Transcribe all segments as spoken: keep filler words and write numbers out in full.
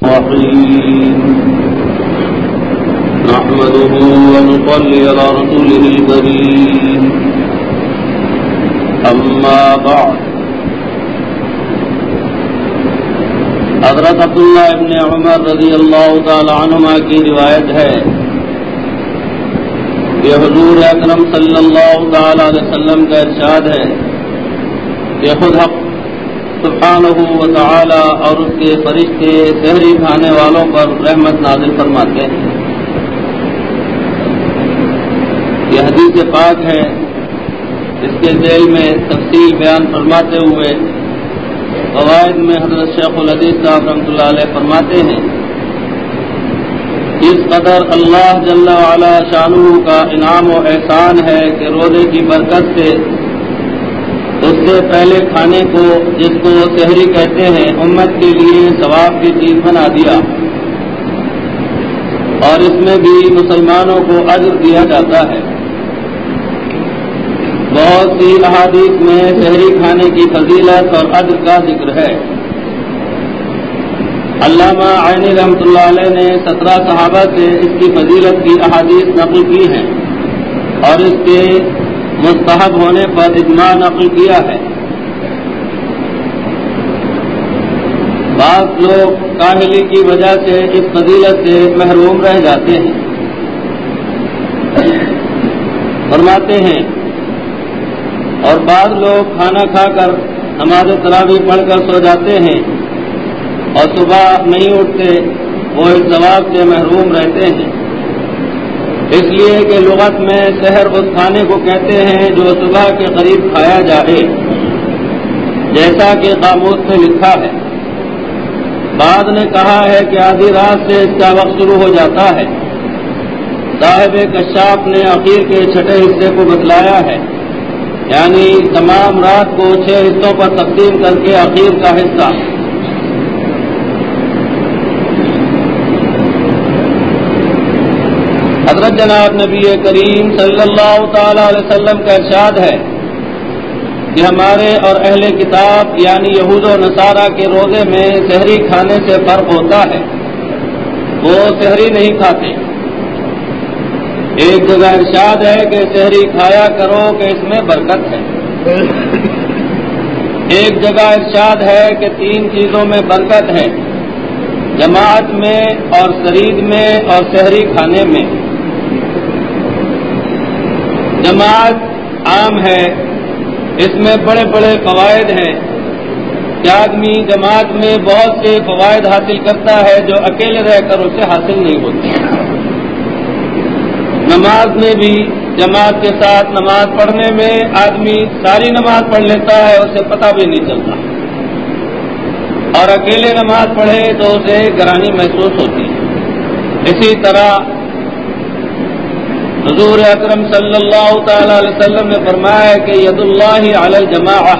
الرحيم نحمده ونصلي على رسوله الكريم أما بعد حضرت عبداللہ ابن عمر رضی اللہ تعالی عنہما کی روایت ہے کہ حضور اکرم صلی اللہ تعالی علیہ وسلم کا ارشاد ہے کہ خود حق سبحانہ و تعالی اور اس کے فرشتے سحری کھانے والوں پر رحمت نازل فرماتے ہیں۔ یہ حدیث پاک ہے، اس کے ذیل میں تفصیل بیان فرماتے ہوئے قواعد میں حضرت شیخ الحدیث صاحب رحمۃ اللہ علیہ فرماتے ہیں، اس قدر اللہ جل وعلا شانہ کا انعام و احسان ہے کہ روزے کی برکت سے اس سے پہلے کھانے کو، جس کو سحری کہتے ہیں، امت کے لیے ثواب کی چیز بنا دیا، اور اس میں بھی مسلمانوں کو اجر دیا جاتا ہے۔ بہت سی احادیث میں سحری کھانے کی فضیلت اور اجر کا ذکر ہے۔ علامہ عینی رحمۃ اللہ علیہ نے سترہ صحابہ سے اس کی فضیلت کی احادیث نقل کی ہیں اور اس کے مستحب ہونے پر اجماع نقل کیا ہے۔ بعض لوگ کاہلی کی وجہ سے اس فضیلت سے محروم رہ جاتے ہیں۔ فرماتے ہیں، اور بعض لوگ کھانا کھا کر نماز تراویح پڑھ کر سو جاتے ہیں اور صبح نہیں اٹھتے، وہ اس ثواب سے محروم رہتے ہیں، اس لیے کہ لغت میں سحر اس کھانے کو کہتے ہیں جو صبح کے قریب کھایا جائے، جیسا کہ قاموس میں لکھا ہے۔ بعض نے کہا ہے کہ آدھی رات سے اس کا وقت شروع ہو جاتا ہے۔ صاحب کشاف نے اخیر کے چھٹے حصے کو بتلایا ہے، یعنی تمام رات کو چھ حصوں پر تقسیم کر کے اخیر کا حصہ۔ حضرت جناب نبی کریم صلی اللہ تعالی علیہ وسلم کا ارشاد ہے کہ ہمارے اور اہل کتاب یعنی یہود و نصارہ کے روزے میں سحری کھانے سے فرق ہوتا ہے، وہ سحری نہیں کھاتے۔ ایک جگہ ارشاد ہے کہ سحری کھایا کرو کہ اس میں برکت ہے، ایک جگہ ارشاد ہے کہ تین چیزوں میں برکت ہے، جماعت میں اور سرید میں اور سحری کھانے میں۔ جماعت عام ہے، اس میں بڑے بڑے فوائد ہیں کہ آدمی جماعت میں بہت سے فوائد حاصل کرتا ہے جو اکیلے رہ کر اسے حاصل نہیں ہوتے۔ نماز میں بھی جماعت کے ساتھ نماز پڑھنے میں آدمی ساری نماز پڑھ لیتا ہے، اسے پتہ بھی نہیں چلتا، اور اکیلے نماز پڑھے تو اسے گرانی محسوس ہوتی ہے۔ اسی طرح حضور اکرم صلی اللہ تعالی علیہ وسلم نے فرمایا ہے کہ ید اللہ علی الجماعہ،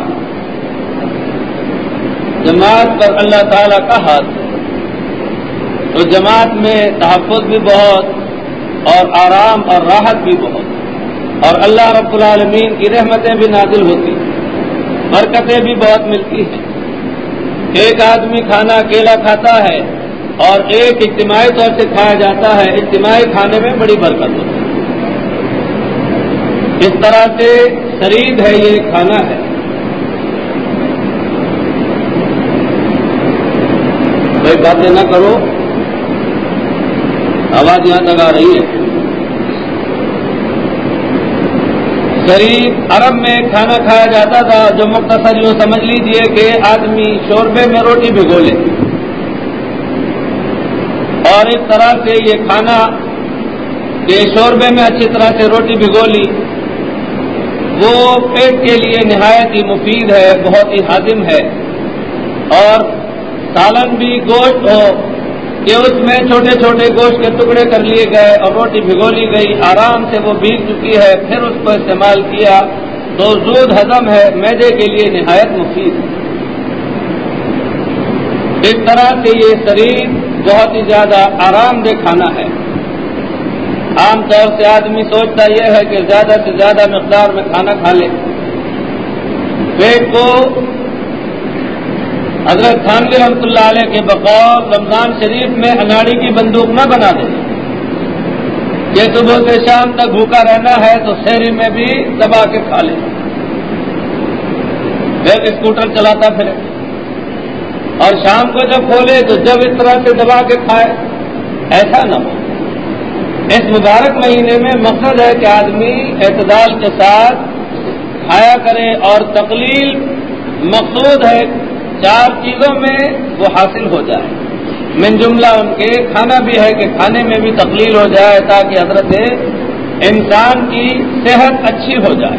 جماعت پر اللہ تعالیٰ کا ہاتھ ہے۔ تو جماعت میں تحفظ بھی بہت اور آرام اور راحت بھی بہت، اور اللہ رب العالمین کی رحمتیں بھی نازل ہوتی ہیں، برکتیں بھی بہت ملتی ہیں۔ ایک آدمی کھانا اکیلا کھاتا ہے اور ایک اجتماعی طور سے کھایا جاتا ہے، اجتماعی کھانے میں بڑی برکت ہوتی ہے۔ اس طرح سے سرید ہے، یہ کھانا ہے۔ کوئی باتیں نہ کرو، آواز یہاں تک آ رہی ہے۔ سرید عرب میں کھانا کھایا جاتا تھا جو مختصر یوں سمجھ لیجئے کہ آدمی شوربے میں روٹی بھگو لے، اور اس طرح سے یہ کھانا کہ شوربے میں اچھی طرح سے روٹی بھگو لی، وہ پیٹ کے لیے نہایت ہی مفید ہے، بہت ہی ہاضم ہے۔ اور سالن بھی گوشت ہو کہ اس میں چھوٹے چھوٹے گوشت کے ٹکڑے کر لیے گئے اور روٹی بھگو لی گئی، آرام سے وہ بھیگ چکی ہے، پھر اس کو استعمال کیا تو زود ہضم ہے، معدے کے لیے نہایت مفید ہے۔ اس طرح سے یہ سرید بہت ہی زیادہ آرام دہ کھانا ہے۔ عام طور سے آدمی سوچتا یہ ہے کہ زیادہ سے زیادہ مقدار میں کھانا کھا لے، پیٹ کو حضرت تھانوی رحمۃ اللہ علیہ کے بقول رمضان شریف میں اناڑی کی بندوق نہ بنا دیں کہ صبح سے شام تک بھوکا رہنا ہے تو شہری میں بھی دبا کے کھا لے، پھر اسکوٹر چلاتا پھرے، اور شام کو جب کھولے تو جب اس طرح سے دبا کے کھائے، ایسا نہ ہو۔ اس مبارک مہینے میں مقصد ہے کہ آدمی اعتدال کے ساتھ کھایا کرے، اور تقلیل مقصود ہے چار چیزوں میں وہ حاصل ہو جائے، من جملہ ان کے کھانا بھی ہے کہ کھانے میں بھی تقلیل ہو جائے تاکہ حضرت انسان کی صحت اچھی ہو جائے۔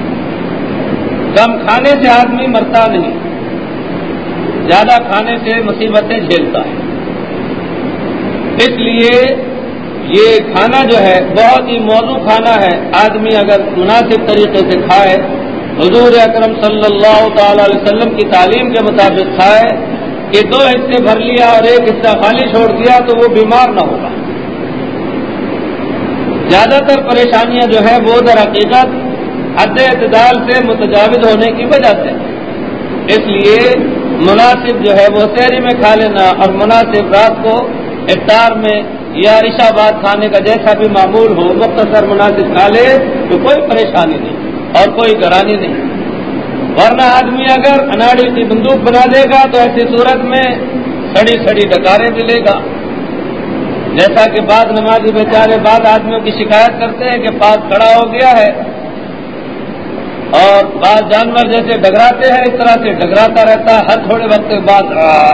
کم کھانے سے آدمی مرتا نہیں، زیادہ کھانے سے مصیبتیں جھیلتا ہے۔ اس لیے یہ کھانا جو ہے بہت ہی موضوع کھانا ہے، آدمی اگر مناسب طریقے سے کھائے، حضور اکرم صلی اللہ تعالی علیہ وسلم کی تعلیم کے مطابق کھائے کہ دو حصے بھر لیا اور ایک حصہ خالی چھوڑ دیا تو وہ بیمار نہ ہوگا۔ زیادہ تر پریشانیاں جو ہیں وہ در حقیقت حد اعتدال سے متجاوز ہونے کی وجہ سے، اس لیے مناسب جو ہے وہ سحری میں کھا لینا، اور مناسب رات کو افطار میں یا عشاء بعد کھانے کا جیسا بھی معمول ہو مختصر مناسب کھا لے تو کوئی پریشانی نہیں اور کوئی گرانی نہیں۔ ورنہ آدمی اگر اناڑی کی بندوق بنا دے گا تو ایسی صورت میں سڑی سڑی ڈکاریں بھی لے گا، جیسا کہ بعض نمازی بیچارے بعض آدمیوں کی شکایت کرتے ہیں کہ پاس کھڑا ہو گیا ہے اور بعض جانور جیسے ڈگراتے ہیں اس طرح سے ڈگراتا رہتا ہے، ہر تھوڑے وقت کے بعد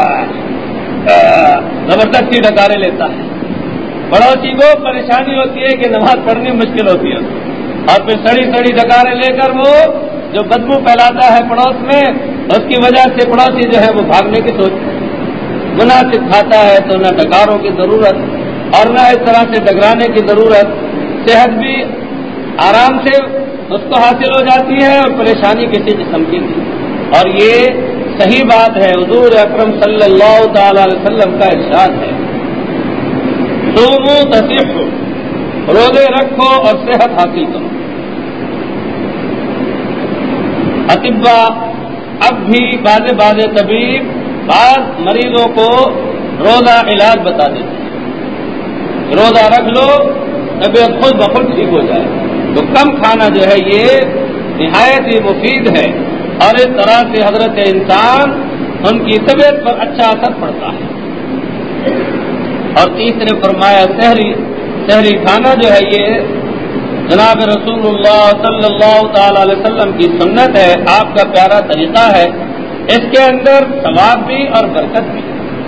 زبردستی ڈکارے لیتا ہے۔ پڑوسی کو پریشانی ہوتی ہے کہ نماز پڑھنی مشکل ہوتی ہے، اور پھر سڑی سڑی ڈکاریں لے کر وہ جو بدبو پھیلاتا ہے پڑوس میں، اس کی وجہ سے پڑوسی جو ہے وہ بھاگنے کی سوچتے ہیں۔ مناسب کھاتا ہے تو نہ ڈکاروں کی ضرورت اور نہ اس طرح سے ڈگرانے کی ضرورت، صحت بھی آرام سے اس کو حاصل ہو جاتی ہے اور پریشانی کسی قسم کی نہیں۔ اور یہ صحیح بات ہے، حضور اکرم صلی اللہ تعالی علیہ وسلم کا ارشاد ہے، صوموا تصحوا، روزے رکھو اور صحت حاصل کرو۔ اطباء اب بھی بعض بعض طبیب بعض مریضوں کو روزہ علاج بتا دیتے ہیں، روزہ رکھ لو طبیعت خود بخود ٹھیک ہو جائے۔ تو کم کھانا جو ہے یہ نہایت ہی مفید ہے، اور اس طرح سے حضرت انسان ان کی طبیعت پر اچھا اثر پڑتا ہے۔ اور تیسرے فرمایا سحری سحری کھانا جو ہے یہ جناب رسول اللہ صلی اللہ تعالی علیہ وسلم کی سنت ہے، آپ کا پیارا طریقہ ہے، اس کے اندر ثواب بھی اور برکت بھی۔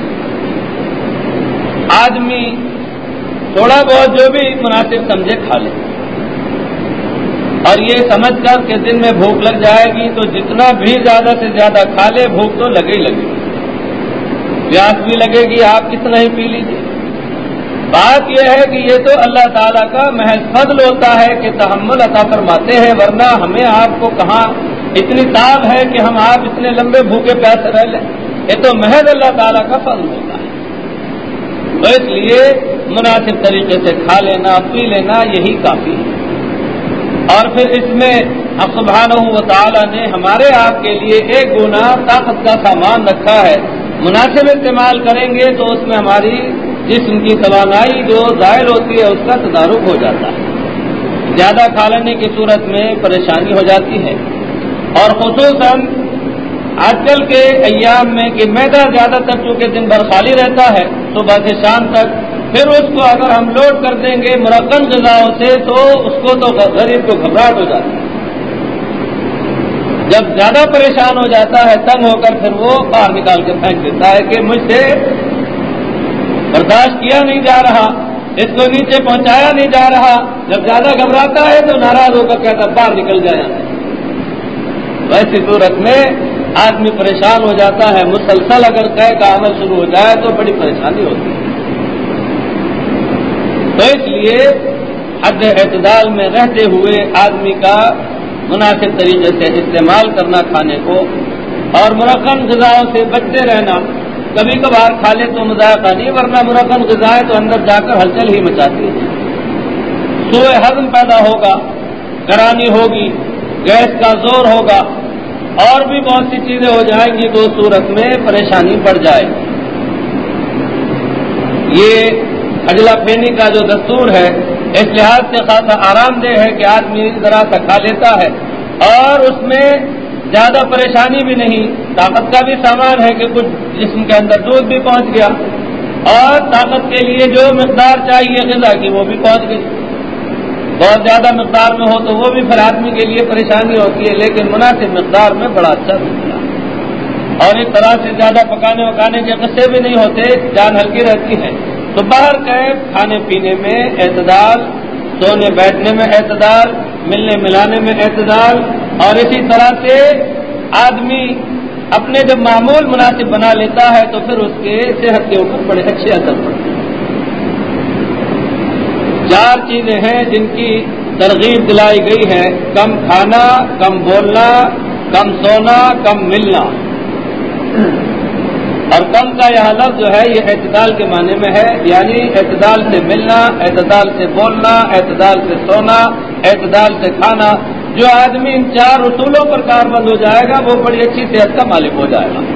آدمی تھوڑا بہت جو بھی مناسب سمجھے کھا لے، اور یہ سمجھ کر کہ دن میں بھوک لگ جائے گی تو جتنا بھی زیادہ سے زیادہ کھا لے، بھوک تو لگے ہی لگے گی، پیاس بھی لگے گی، آپ کتنا ہی پی لیجیے۔ بات یہ ہے کہ یہ تو اللہ تعالیٰ کا محض فضل ہوتا ہے کہ تحمل عطا فرماتے ہیں، ورنہ ہمیں آپ کو کہاں اتنی تاب ہے کہ ہم آپ اتنے لمبے بھوکے پیاسے رہ لیں، یہ تو محض اللہ تعالیٰ کا فضل ہوتا ہے۔ تو اس لیے مناسب طریقے سے کھا لینا پی لینا یہی کافی ہے۔ اور پھر اس میں اب سبحانہ و تعالیٰ نے ہمارے آپ کے لیے ایک گنا طاقت کا سامان رکھا ہے، مناسب استعمال کریں گے تو اس میں ہماری جسم کی توانائی جو ظاہر ہوتی ہے اس کا تدارک ہو جاتا ہے، زیادہ کھا لینے کی صورت میں پریشانی ہو جاتی ہے۔ اور خصوصاً آج کل کے ایام میں کہ معدہ زیادہ تر چونکہ دن بھر خالی رہتا ہے صبح سے شام تک، پھر اس کو اگر ہم لوڈ کر دیں گے مرکن غذاؤں سے تو اس کو تو غریب کو گھبراہٹ ہو جاتی ہے، جب زیادہ پریشان ہو جاتا ہے تنگ ہو کر پھر وہ باہر نکال کے پھینک دیتا ہے کہ مجھ سے برداشت کیا نہیں جا رہا، اس کو نیچے پہنچایا نہیں جا رہا۔ جب زیادہ گھبراتا ہے تو ناراض ہو کر کہتا باہر نکل جایا۔ ویسی صورت میں آدمی پریشان ہو جاتا ہے، مسلسل اگر قے کا عمل شروع ہو جائے تو بڑی پریشانی ہوتی ہے۔ تو اس لیے حد اعتدال میں رہتے ہوئے آدمی کا مناسب طریقے سے استعمال کرنا کھانے کو، اور مرکن غذاؤں سے بچتے رہنا۔ کبھی کبھار کھا لے تو مذائقہ نہیں، ورنہ مرکن غذائیں تو اندر جا کر ہلچل ہی مچاتی ہیں، سوء ہضم پیدا ہوگا، گرانی ہوگی، گیس کا زور ہوگا، اور بھی بہت سی چیزیں ہو جائیں گی تو صورت میں پریشانی پڑ جائے گی۔ یہ اجلا پھینی کا جو دستور ہے اس لحاظ سے خاصا آرام دہ ہے کہ آدمی ذرا سا کھا لیتا ہے اور اس میں زیادہ پریشانی بھی نہیں، طاقت کا بھی سامان ہے کہ کچھ جسم کے اندر دودھ بھی پہنچ گیا اور طاقت کے لیے جو مقدار چاہیے غذا کی وہ بھی پہنچ گئی۔ بہت زیادہ مقدار میں ہو تو وہ بھی پھر آدمی کے لیے پریشانی ہوتی ہے، لیکن مناسب مقدار میں بڑا اچھا ملتا ہے۔ اور اس طرح سے زیادہ پکانے وکانے کے قصے بھی نہیں ہوتے، جان ہلکی رہتی ہے۔ تو باہر گئے کھانے پینے میں اعتدال، سونے بیٹھنے میں اعتدال، ملنے ملانے میں اعتدال، اور اسی طرح سے آدمی اپنے جب معمول مناسب بنا لیتا ہے تو پھر اس کے صحت کے اوپر بڑے اچھے اثر پڑتے ہیں۔ چار چیزیں ہیں جن کی ترغیب دلائی گئی ہے: کم کھانا، کم بولنا، کم سونا، کم ملنا۔ اور کم کا یہ لفظ جو ہے یہ اعتدال کے معنی میں ہے، یعنی اعتدال سے ملنا، اعتدال سے بولنا، اعتدال سے سونا، اعتدال سے کھانا۔ جو آدمی ان چار اصولوں پر کاربند ہو جائے گا وہ بڑی اچھی صحت کا مالک ہو جائے گا۔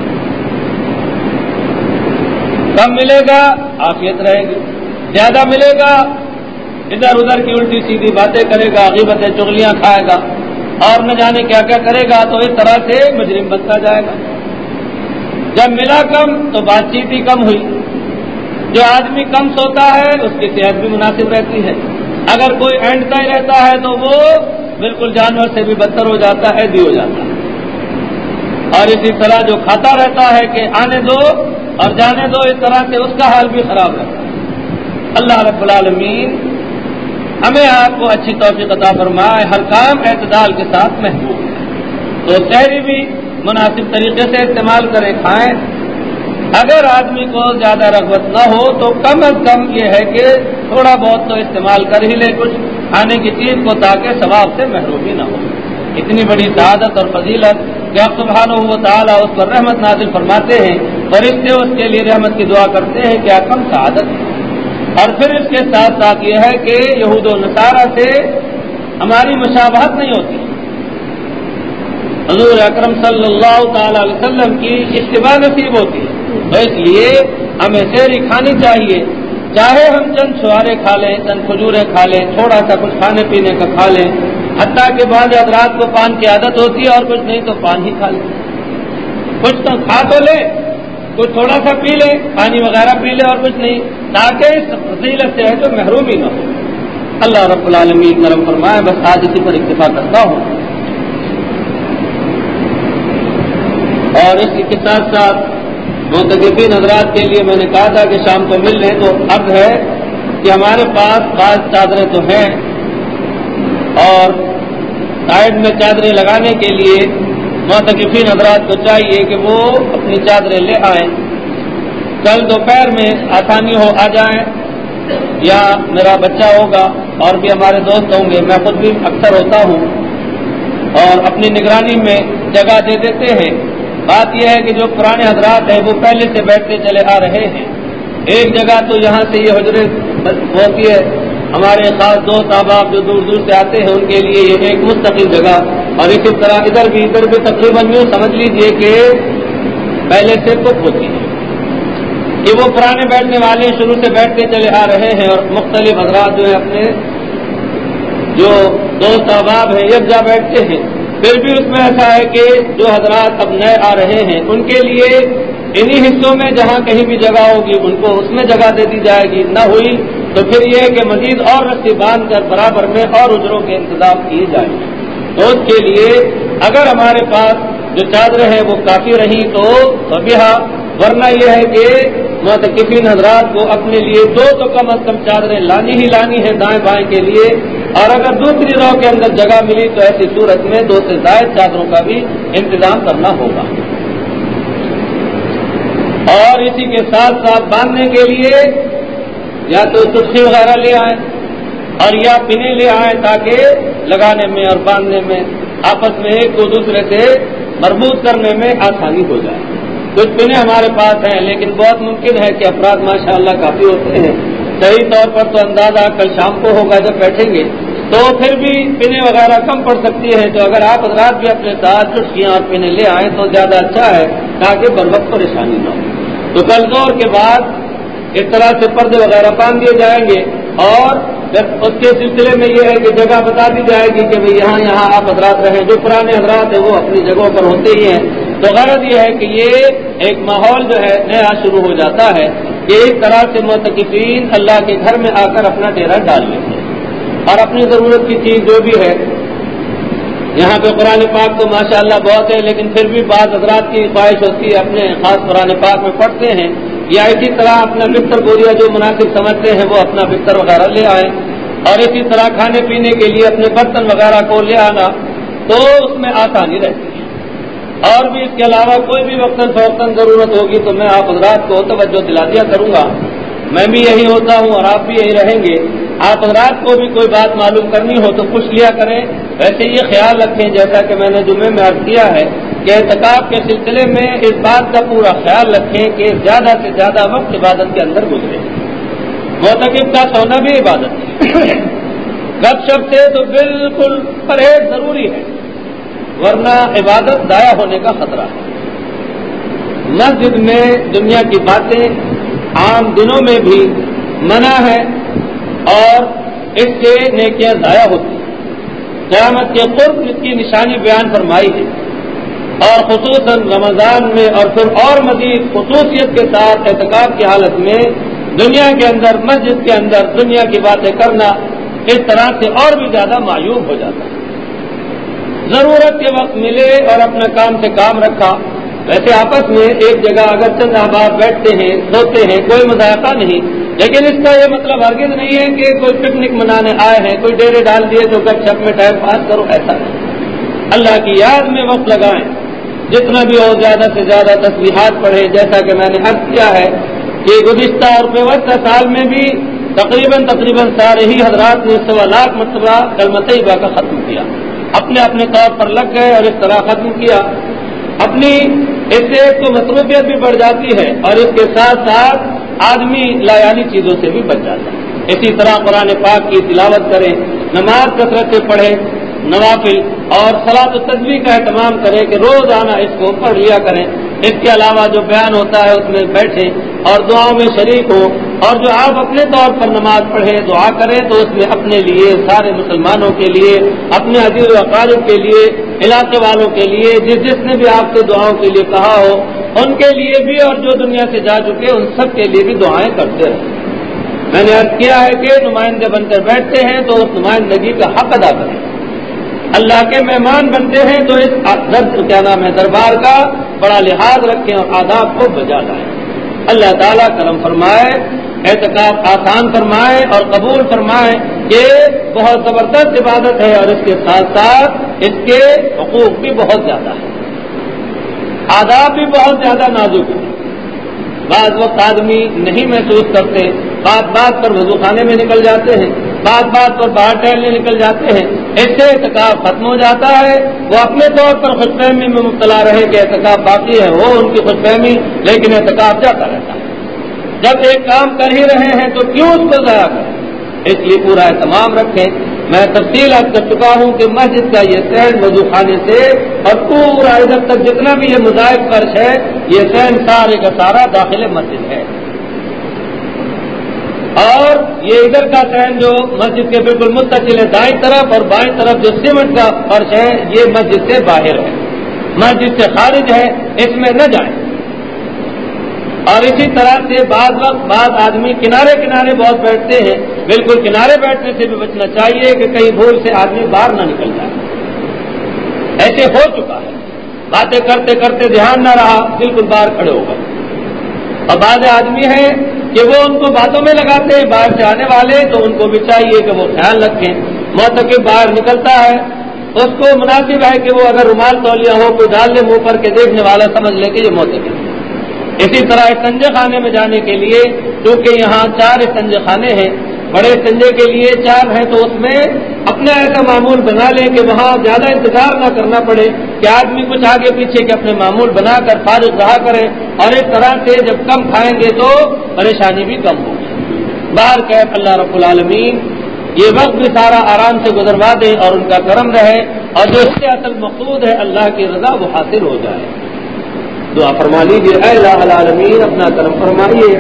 کم ملے گا عافیت رہے گی، زیادہ ملے گا ادھر ادھر کی الٹی سیدھی باتیں کرے گا، غیبتیں چغلیاں کھائے گا اور نہ جانے کیا کیا کرے گا، تو اس طرح سے مجرم بنتا جائے گا۔ جب ملا کم تو بات چیت ہی کم ہوئی۔ جو آدمی کم سوتا ہے اس کی صحت بھی مناسب رہتی ہے، اگر کوئی اینڈتا ہی رہتا ہے تو وہ بالکل جانور سے بھی بدتر ہو جاتا ہے، دی ہو جاتا ہے۔ اور اسی طرح جو کھاتا رہتا ہے کہ آنے دو اور جانے دو، اس طرح سے اس کا حال بھی خراب رہتا ہے۔ اللہ رب العالمین ہمیں آپ کو اچھی توفیق عطا فرمائے، ہر کام اعتدال کے ساتھ محبوب ہے۔ تو سحری بھی مناسب طریقے سے استعمال کریں، کھائیں۔ اگر آدمی کو زیادہ رغبت نہ ہو تو کم از کم یہ ہے کہ تھوڑا بہت تو استعمال کر ہی لے کچھ کھانے کی چیز کو، تاکہ ثواب سے محرومی نہ ہو۔ اتنی بڑی سعادت اور فضیلت کہ آپ سبحانہ و تعالیٰ اس پر رحمت نازل فرماتے ہیں، فرشتے اس کے لیے رحمت کی دعا کرتے ہیں، کیا کم سعادت ہے۔ اور پھر اس کے ساتھ ساتھ یہ ہے کہ یہود و نصارہ سے ہماری مشابہت نہیں ہوتی، حضور اکرم صلی اللہ تعالی علیہ وسلم کی اتباع نصیب ہوتی ہے۔ تو اس لیے ہمیں سحری کھانی چاہیے، چاہے ہم چند چھوارے کھا لیں، چند کھجوریں کھا لیں، تھوڑا سا کچھ کھانے پینے کا کھا لیں، حتیٰ کہ بعض حضرات کو پان کی عادت ہوتی ہے اور کچھ نہیں تو پان ہی کھا لیں، کچھ تو کھا تو لیں، کچھ تھوڑا سا پی لیں، پانی وغیرہ پی لیں اور کچھ نہیں، تاکہ اس فضیلت سے ہے جو محرومی نہ ہو۔ اللہ رب العالمین کرم فرمائے۔ بس آج اسی پر اکتفا کرتا ہوں، اور اسی کے ساتھ ساتھ معتکفین حضرات کے لیے میں نے کہا تھا کہ شام کو مل لیں، تو عرض ہے کہ ہمارے پاس بعض چادریں تو ہیں، اور سائڈ میں چادریں لگانے کے لیے معتکفین حضرات کو چاہیے کہ وہ اپنی چادریں لے آئیں، کل دوپہر میں آسانی ہو آ جائیں، یا میرا بچہ ہوگا اور بھی ہمارے دوست ہوں گے، میں خود بھی اکثر ہوتا ہوں، اور اپنی نگرانی میں جگہ دے دیتے ہیں۔ بات یہ ہے کہ جو پرانے حضرات ہیں وہ پہلے سے بیٹھتے چلے آ رہے ہیں، ایک جگہ تو یہاں سے یہ حجرے ہوتی ہے، ہمارے خاص دوست احباب جو دور دور سے آتے ہیں ان کے لیے یہ ایک مستقل جگہ، اور اسی طرح ادھر بھی ادھر بھی تقریباً یوں سمجھ لیجئے کہ پہلے سے بک ہوتی ہے کہ وہ پرانے بیٹھنے والے شروع سے بیٹھتے چلے آ رہے ہیں، اور مختلف حضرات جو ہیں اپنے جو دوست احباب ہیں یکجا بیٹھتے ہیں۔ پھر بھی اس میں ایسا ہے کہ جو حضرات اب نئے آ رہے ہیں ان کے لیے انہی حصوں میں جہاں کہیں بھی جگہ ہوگی ان کو اس میں جگہ دے دی جائے گی، نہ ہوئی تو پھر یہ ہے کہ مزید اور رسی باندھ کر برابر میں اور اجروں کے انتظام کیے جائیں گے۔ تو اس کے لیے اگر ہمارے پاس جو چادریں ہیں وہ کافی رہی تو بہا، ورنہ یہ ہے کہ معتکفین حضرات کو اپنے لیے دو تو کم از کم چادریں لانی ہی لانی ہے دائیں بائیں کے لیے، اور اگر دوسری رو کے اندر جگہ ملی تو ایسی صورت میں دو سے زائد چادروں کا بھی انتظام کرنا ہوگا۔ اور اسی کے ساتھ ساتھ باندھنے کے لیے یا تو سرخی وغیرہ لے آئیں اور یا پنے لے آئیں، تاکہ لگانے میں اور باندھنے میں آپس میں ایک کو دوسرے سے مربوط کرنے میں آسانی ہو جائے۔ کچھ پنے ہمارے پاس ہیں، لیکن بہت ممکن ہے کہ افراد ماشاءاللہ کافی ہوتے ہیں، صحیح طور پر تو اندازہ کل شام کو ہوگا جب بیٹھیں گے، تو پھر بھی پینے وغیرہ کم پڑ سکتی ہے. تو اگر آپ حضرات بھی اپنے ساتھ چٹکیاں اور پینے لے آئیں تو زیادہ اچھا ہے تاکہ بر وقت پریشانی نہ ہو. تو کل زور کے بعد اس طرح سے پردے وغیرہ باندھ دیے جائیں گے اور اس کے سلسلے میں یہ ہے کہ جگہ بتا دی جائے گی کہ بھئی یہاں یہاں آپ حضرات رہیں. جو پرانے حضرات ہیں وہ اپنی جگہوں پر ہوتے ہی ہیں. تو غرض یہ ہے کہ یہ ایک ماحول جو ہے نیا شروع ہو جاتا ہے کہ ایک طرح سے معتکفین اللہ کے گھر میں آ کر اپنا ڈیرا ڈال لیتے ہیں اور اپنی ضرورت کی چیز جو بھی ہے. یہاں پہ قرآن پاک تو ماشاءاللہ بہت ہے لیکن پھر بھی بعض حضرات کی خواہش ہوتی ہے اپنے خاص قرآن پاک میں پڑھتے ہیں یا اسی طرح اپنا بستر بوریا جو مناسب سمجھتے ہیں وہ اپنا بستر وغیرہ لے آئیں اور اسی طرح کھانے پینے کے لیے اپنے برتن وغیرہ کو لے آنا تو اس میں آسانی رہتی ہے. اور بھی اس کے علاوہ کوئی بھی وقتاً فوقتاً ضرورت ہوگی تو میں آپ حضرات کو توجہ دلا دیا کروں گا. میں بھی یہی ہوتا ہوں اور آپ بھی یہی رہیں گے. آپ حضرات کو بھی کوئی بات معلوم کرنی ہو تو پوچھ لیا کریں. ویسے یہ خیال رکھیں جیسا کہ میں نے جمعے میں عرض کیا ہے کہ اعتکاف کے سلسلے میں اس بات کا پورا خیال رکھیں کہ زیادہ سے زیادہ وقت عبادت کے اندر گزرے. معتکف کا سونا بھی عبادت ہے. گپ شپ سے تو بالکل پرہیز ضروری ہے ورنہ عبادت ضائع ہونے کا خطرہ ہے. مسجد میں دنیا کی باتیں عام دنوں میں بھی منع ہے اور اس سے نیکیاں ضائع ہوتی ہیں. قیامت کے قرب اس کی نشانی بیان فرمائی ہے اور خصوصاً رمضان میں اور پھر اور مزید خصوصیت کے ساتھ اعتکاف کی حالت میں دنیا کے اندر مسجد کے اندر دنیا کی باتیں کرنا اس طرح سے اور بھی زیادہ معیوب ہو جاتا ہے. ضرورت کے وقت ملے اور اپنا کام سے کام رکھا. ویسے آپس میں ایک جگہ اگر چند احباب بیٹھتے ہیں سوتے ہیں کوئی مذائقہ نہیں لیکن اس کا یہ مطلب ہرگز نہیں ہے کہ کوئی پکنک منانے آئے ہیں کوئی ڈیرے ڈال دیے تو گپ شپ میں ٹائم پاس کرو. ایسا نہیں. اللہ کی یاد میں وقت لگائیں. جتنا بھی اور زیادہ سے زیادہ تسبیحات پڑھیں جیسا کہ میں نے عرض کیا ہے کہ گزشتہ اور پیوستہ سال میں بھی تقریباً تقریباً سارے ہی حضرات نے سوا لاکھ مرتبہ کلمہ طیبہ کا ختم کیا. اپنے اپنے طور پر لگ گئے اور اس طرح ختم کیا. اپنی اس سے ایک تو مصروفیت بھی بڑھ جاتی ہے اور اس کے ساتھ ساتھ آدمی لایانی چیزوں سے بھی بچ جاتا ہے. اسی طرح قرآن پاک کی تلاوت کریں, نماز کثرت سے پڑھیں, نوافل اور صلاۃ التسبیح کا اہتمام کریں کہ روزانہ اس کو پڑھ لیا کریں. اس کے علاوہ جو بیان ہوتا ہے اس میں بیٹھیں اور دعاؤں میں شریک ہوں اور جو آپ اپنے طور پر نماز پڑھیں دعا کریں تو اس میں اپنے لیے, سارے مسلمانوں کے لیے, اپنے عزیز و اقارب کے لیے, علاقے والوں کے لیے, جس جس نے بھی آپ سے دعاؤں کے لیے کہا ہو ان کے لیے بھی اور جو دنیا سے جا چکے ان سب کے لیے بھی دعائیں کرتے رہیں. میں نے عرض کیا ہے کہ نمائندے بن کر بیٹھتے ہیں تو اس نمائندگی کا حق ادا کریں. اللہ کے مہمان بنتے ہیں تو اس کیا نام ہے دربار کا بڑا لحاظ رکھیں اور آداب کو بجا لائیں. اللہ تعالیٰ کرم فرمائے, اعتکاف آسان فرمائے اور قبول فرمائے. یہ بہت زبردست عبادت ہے اور اس کے ساتھ ساتھ اس کے حقوق بھی بہت زیادہ ہیں, آداب بھی بہت زیادہ نازک ہیں. بعض وقت آدمی نہیں محسوس کرتے, بات بات پر وضو خانے میں نکل جاتے ہیں, بات بات پر باہر ٹہلنے نکل جاتے ہیں. اس سے اعتکاف ختم ہو جاتا ہے. وہ اپنے طور پر خوش فہمی میں مبتلا رہے کہ اعتکاف باقی ہے, وہ ان کی خوش فہمی, لیکن اعتکاف جاتا رہتا ہے. جب ایک کام کر ہی رہے ہیں تو کیوں اس کو ضائع کریں. اس لیے پورا اہتمام رکھیں. میں تفصیل عرض کر چکا ہوں کہ مسجد کا یہ سین وضو خانے سے اور پورا ادھر تک جتنا بھی یہ مذاہب فرش ہے یہ سین سارے کا سارا داخل مسجد ہے. اور یہ ادھر کا سین جو مسجد کے بالکل متصل ہے دائیں طرف, اور بائیں طرف جو سیمنٹ کا فرش ہے یہ مسجد سے باہر ہے, مسجد سے خارج ہے, اس میں نہ جائیں. اور اسی طرح سے بعض وقت بعض آدمی کنارے کنارے بہت بیٹھتے ہیں. بالکل کنارے بیٹھنے سے بھی بچنا چاہیے کہ کہیں بھول سے آدمی باہر نہ نکل جائے. ایسے ہو چکا ہے, باتیں کرتے کرتے دھیان نہ رہا, بالکل باہر کھڑے ہو گئے. اور بعض آدمی ہیں کہ وہ ان کو باتوں میں لگاتے ہیں باہر سے آنے والے, تو ان کو بھی چاہیے کہ وہ خیال رکھیں. معتکف باہر نکلتا ہے اس کو مناسب ہے کہ وہ اگر رومال تولیہ ہو کوئی ڈال لے منہ پر کے دیکھنے والا سمجھ لے کہ یہ معتکف. اسی طرح استنجے خانے میں جانے کے لیے, کیونکہ یہاں چار استنجے خانے ہیں, بڑے استنجے کے لیے چار ہیں, تو اس میں اپنا ایسا معمول بنا لیں کہ وہاں زیادہ انتظار نہ کرنا پڑے کہ آدمی کچھ آگے پیچھے کے اپنے معمول بنا کر فارغ رہا کریں. اور اس طرح سے جب کم کھائیں گے تو پریشانی بھی کم ہوگی. باہر کہ اللہ رب العالمین یہ وقت بھی سارا آرام سے گزروا دے اور ان کا کرم رہے، اور جو اس سے اصل مقصود ہے اللہ کی رضا وہ حاصل ہو جائے۔ دعا فرما لیجیے، اے الہ العالمین اپنا کرم فرمائیے،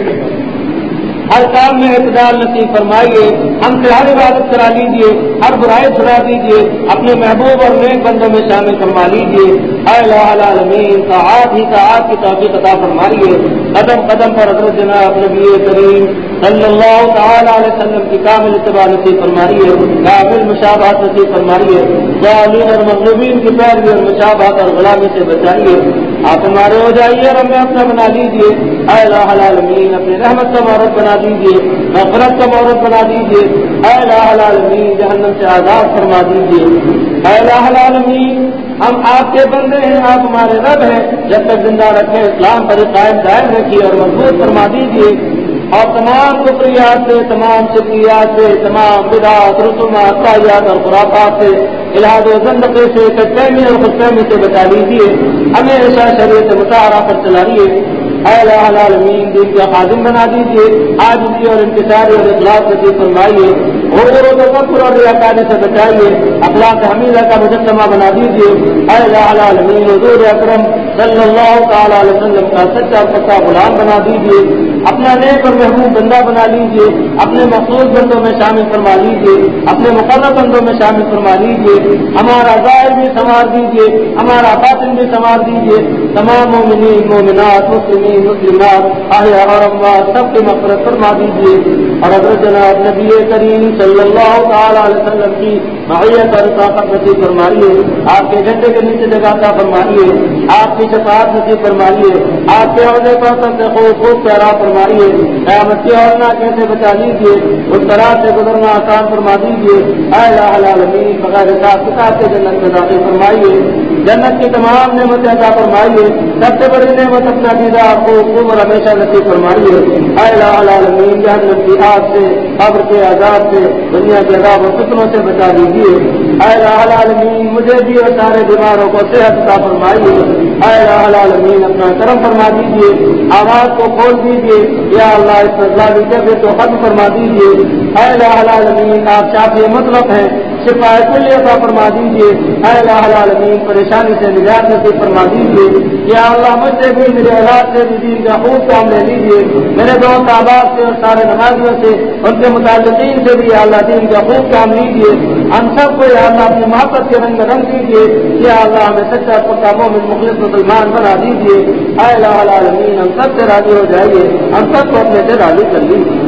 ہر کام میں اعتدال نصیب فرمائیے، ہم سے ہر عبادت کرا لیجیے، ہر برائی چھڑا دیجیے، اپنے محبوب اور نیک بندوں میں شامل فرما لیجیے۔ اے الہ العالمین طاعات ہی طاعات کی توفیق عطا فرمائیے، قدم قدم پر حضرت جناب نبی کریم صلی اللہ تعالی علیہ وسلم کی کامل اتباع نصیب فرمائیے، کامل مشابہت نصیب فرمائیے، ضالین اور مغلوبین کی پیروی اور مشابہت اور غلامی سے بچائیے، آپ ہمارے ہو جائیے اور ہمیں اپنا بنا لیجیے۔ اے الہ العالمین اپنی رحمت کا مورد بنا دیجیے، مغفرت کا مورد بنا دیجیے۔ اے الہ العالمین جہنم سے آزاد فرما دیجیے۔ اے الہ العالمین ہم آپ کے بندے ہیں، آپ ہمارے رب ہیں، جب تک زندہ رکھیں اسلام پر قائم دائم رکھیے اور مضبوط فرما دیجیے، اور تمام کفریات سے، تمام شرکیات سے، تمام بدعات رسومات طاعات اور خرافات سے، الحاد و زندقے سے، کچہمی اور خودفہمی سے بچا لیجیے، ہمیشہ شریعت مطہرہ پر چلائیے۔ اے الہ العالمین دین کا خادم بنا دیجیے، عاجزی اور انکساری اور اخلاص نصیب فرمائیے، غرور و تکبر اور ریاکاری سے بچائیے، اخلاق حمیدہ کا مجسمہ بنا دیجیے۔ اے الہ العالمین حضور اکرم صلی اللہ تعالی علیہ وسلم کا سچا پکا غلام بنا دیجیے، اپنا نیک اور محبوب بندہ بنا لیجیے، اپنے مخصوص بندوں میں شامل فرما لیجیے، اپنے مقرر بندوں میں شامل فرما لیجیے، ہمارا ظاہر بھی سنوار دیجیے، ہمارا باطن بھی سنوار دیجیے، تمام مومنین مومنات مسلمین مسلمات احیاء اور اموات سب کی مغفرت فرما دیجیے، اور حضرت جناب نبی کریم صلی اللہ تعالی علیہ وسلم کی معیت اور رفاقت نصیب فرمائیے، آپ کے جھنڈے کے نیچے جگہ عطا فرمائیے، آپ کی شفاعت نصیب فرمائیے، آپ کے عہدے پر سب سے خوب خوب پیارا فرمائیے، قیامت کی اور نہ کیسے بچا لیجیے، اس طرح سے گزرنا آسان فرما دیجیے۔ اے الہ العالمین بغیر حساب کتاب کے جنت میں داخل فرمائیے، جنت کی تمام نعمتیں عطا فرمائیے، سب سے بڑی نعمت اپنا دیدار خوب خوب اور ہمیشہ نصیب فرمائیے۔ اے الہ العالمین جہنم کی آگ سے، قبر کے عذاب سے، دنیا کے عذاب و فتنوں سے بچا دیجیے۔ اے الہ العالمین مجھے بھی اور سارے بیماروں کو صحت عطا فرمائیے۔ اے الہ العالمین اپنا کرم فرما دیجیے، آواز کو کھول دیجیے، یا اللہ اس فضلاوی جگہ کو ختم فرما دیجیے۔ اے الہ العالمین آپ شافی مطلب ہیں، شفا کلی عطا فرما دیجیے۔ اے الہ العالمین پریشانی سے نجات نصیب فرما دیجیے۔ یا اللہ مجھ سے بھی، میرے اولاد سے بھی دین کا خوب کام لے لیجیے، میرے دوست احباب سے اور سارے نمازیوں سے، ان کے متعلقین سے بھی یا اللہ دین کا خوب کام لیجیے۔ ہم سب کو یا اللہ اپنی محبت کے رنگ رنگ دیجیے، یا اللہ ہمیں سچا پکا مومن مخلص مسلمان بنا دیجیے۔ اے الہ العالمین ہم سب سے راضی ہو جائیے، ہم سب کو اپنے سے راضی کر لیجیے۔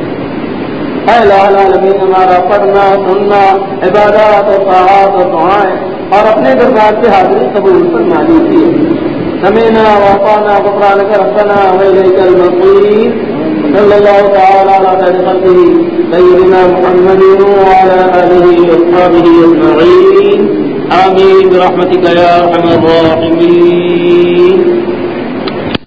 اے الہ العالمین ہمارا پڑھنا سننا عبادات اور طاعات اور دعائیں اور اپنے دربار سے حاضری قبول فرما لیجیے۔ سمینا واطعنا غفرانک ربنا والیک المصیر۔ صلی اللہ تعالی علی خیر خلقہ سیدنا محمد وعلی آلہ واصحابہ اجمعین، آمین برحمتک یا ارحم الراحمین۔